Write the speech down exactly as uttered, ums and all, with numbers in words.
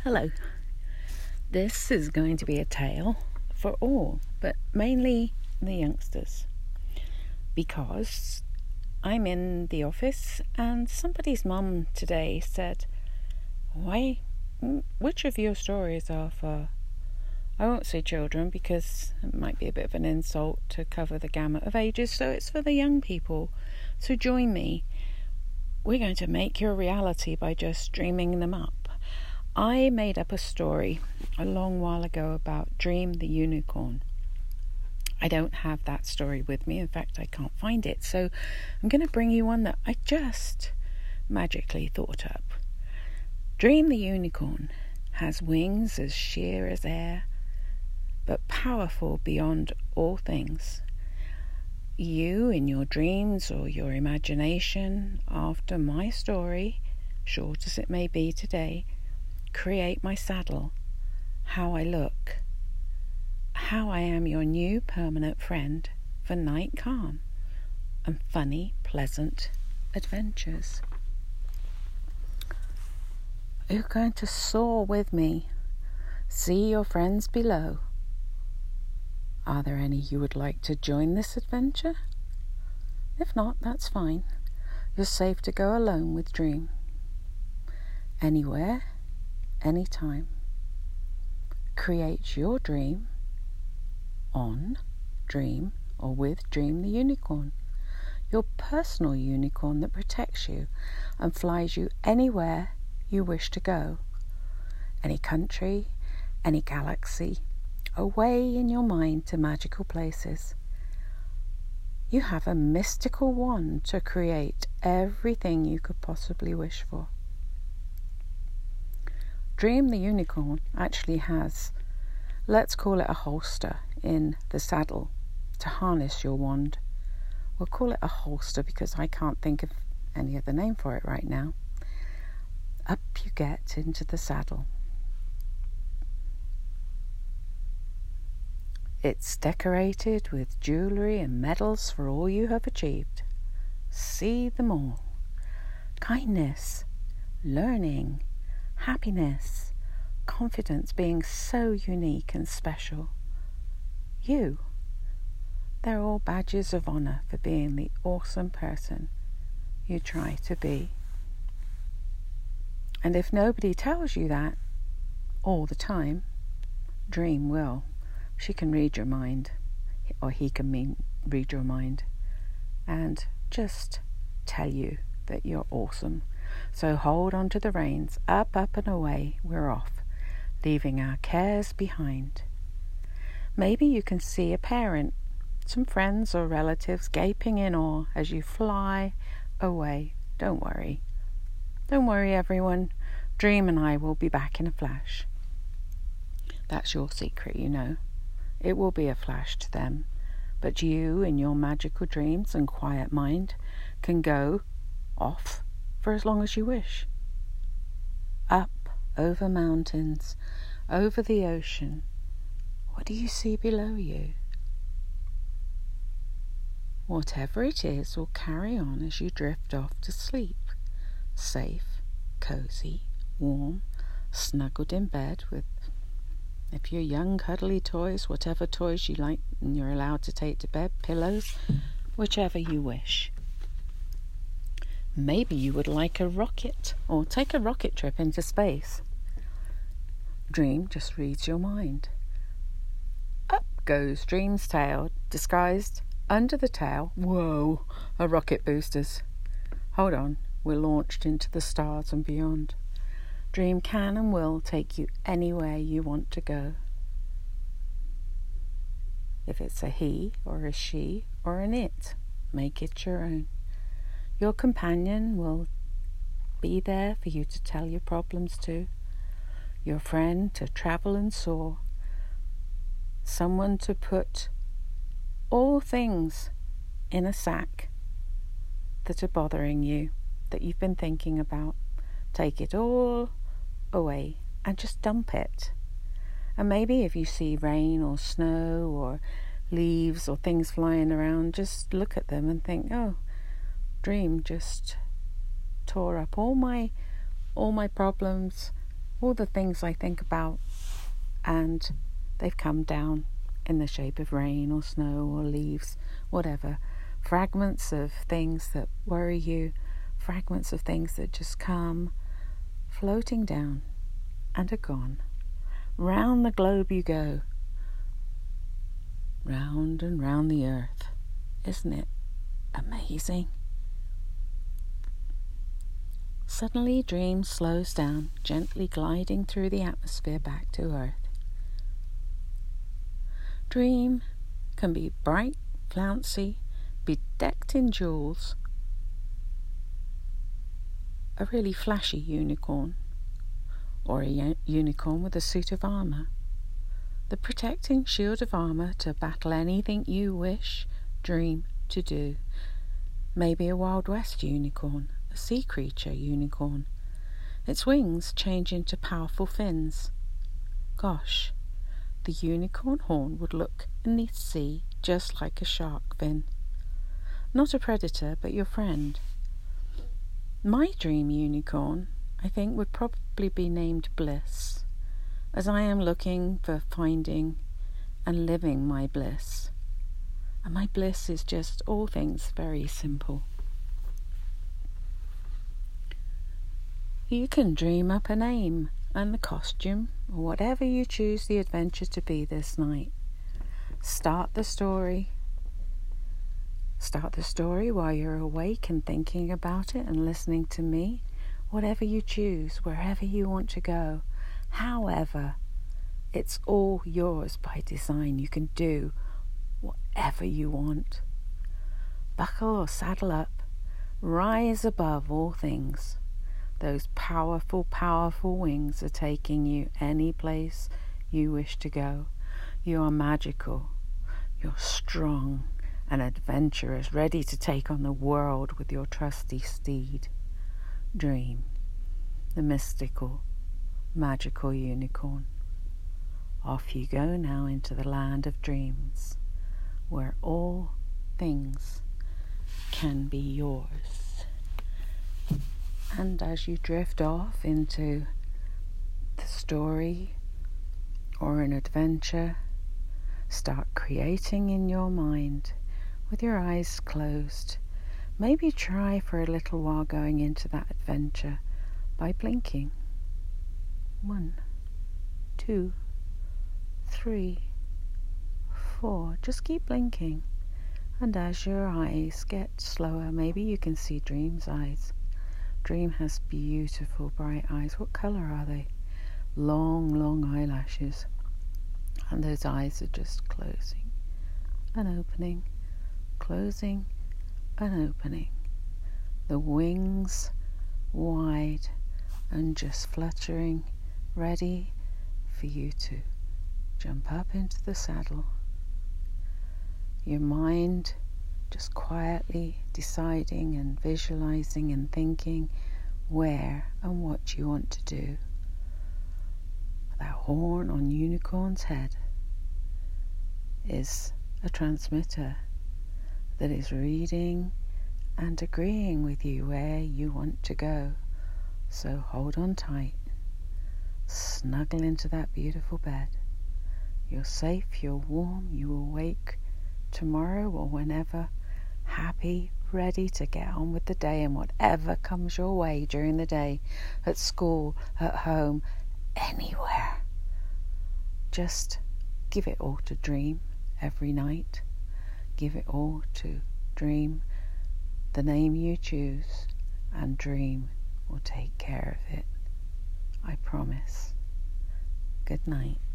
Hello. This is going to be a tale for all, but mainly the youngsters, because I'm in the office and somebody's mum today said, why, which of your stories are for, I won't say children because it might be a bit of an insult to cover the gamut of ages, so it's for the young people. So join me. We're going to make your reality by just dreaming them up. I made up a story a long while ago about Dream the Unicorn. I don't have that story with me. In fact, I can't find it. So I'm going to bring you one that I just magically thought up. Dream the Unicorn has wings as sheer as air, but powerful beyond all things. You, in your dreams or your imagination, after my story, short as it may be today, create my saddle, how I look, how I am your new permanent friend for night calm and funny, pleasant adventures. You're going to soar with me, see your friends below. Are there any you would like to join this adventure? If not, that's fine. You're safe to go alone with Dream. Anywhere, anytime. Create your dream on Dream or with Dream the Unicorn, your personal unicorn that protects you and flies you anywhere you wish to go. Any country, any galaxy, away in your mind to magical places. You have a mystical wand to create everything you could possibly wish for. Dream the Unicorn actually has, let's call it a holster in the saddle to harness your wand. We'll call it a holster because I can't think of any other name for it right now. Up you get into the saddle. It's decorated with jewellery and medals for all you have achieved. See them all. Kindness, learning, happiness, confidence, being so unique and special. You, they're all badges of honour for being the awesome person you try to be. And if nobody tells you that all the time, Dream will. She can read your mind, or he can mean read your mind, and just tell you that you're awesome. So hold on to the reins, up, up and away, we're off, leaving our cares behind. Maybe you can see a parent, some friends or relatives gaping in awe as you fly away. Don't worry. Don't worry, everyone. Dream and I will be back in a flash. That's your secret, you know. It will be a flash to them, but you, in your magical dreams and quiet mind, can go off for as long as you wish. Up, over mountains, over the ocean. What do you see below you? Whatever it is will carry on as you drift off to sleep, safe, cozy, warm, snuggled in bed with, if you're young, cuddly toys, whatever toys you like and you're allowed to take to bed, pillows, whichever you wish. Maybe you would like a rocket or take a rocket trip into space. Dream just reads your mind. Up goes Dream's tail, disguised under the tail. Whoa, a rocket boosters. Hold on, we're launched into the stars and beyond. Dream can and will take you anywhere you want to go. If it's a he or a she or an it, make it your own. Your companion will be there for you to tell your problems to. Your friend to travel and soar. Someone to put all things in a sack that are bothering you, that you've been thinking about. Take it all away and just dump it. And maybe if you see rain or snow or leaves or things flying around, just look at them and think, oh, Dream just tore up all my all my problems, all the things I think about, and they've come down in the shape of rain or snow or leaves, whatever. Fragments of things that worry you, fragments of things that just come floating down and are gone. Round the globe you go, round and round the earth. Isn't it amazing? Suddenly, dream slows down, gently gliding through the atmosphere back to earth. Dream can be bright, flouncy, bedecked in jewels, a really flashy unicorn, or a u- unicorn with a suit of armour, the protecting shield of armour to battle anything you wish, dream to do. Maybe a Wild West unicorn, a sea creature unicorn. Its wings change into powerful fins. Gosh, the unicorn horn would look in the sea just like a shark fin. Not a predator, but your friend. My dream unicorn, I think, would probably be named Bliss, as I am looking for finding and living my bliss. And my bliss is just all things very simple. You can dream up a name and the costume, or whatever you choose the adventure to be this night. Start the story. Start the story while you're awake and thinking about it and listening to me. Whatever you choose, wherever you want to go. However, it's all yours by design. You can do whatever you want. Buckle or saddle up. Rise above all things. Those powerful, powerful wings are taking you any place you wish to go. You are magical. You're strong and adventurous, ready to take on the world with your trusty steed. Dream, the mystical, magical unicorn. Off you go now into the land of dreams, where all things can be yours. And as you drift off into the story or an adventure, start creating in your mind with your eyes closed. Maybe try for a little while going into that adventure by blinking. One, two, three, four. Just keep blinking. And as your eyes get slower, maybe you can see Dream's eyes. Dream has beautiful bright eyes. What colour are they? Long, long eyelashes. And those eyes are just closing and opening, closing and opening. The wings wide and just fluttering, ready for you to jump up into the saddle. Your mind just quietly deciding and visualizing and thinking where and what you want to do. That horn on Unicorn's head is a transmitter that is reading and agreeing with you where you want to go. So hold on tight, snuggle into that beautiful bed. You're safe, you're warm, you will wake tomorrow or whenever, happy, ready to get on with the day and whatever comes your way during the day, at school, at home, anywhere. Just give it all to Dream every night. Give it all to Dream, the name you choose, and Dream will take care of it. I promise. Good night.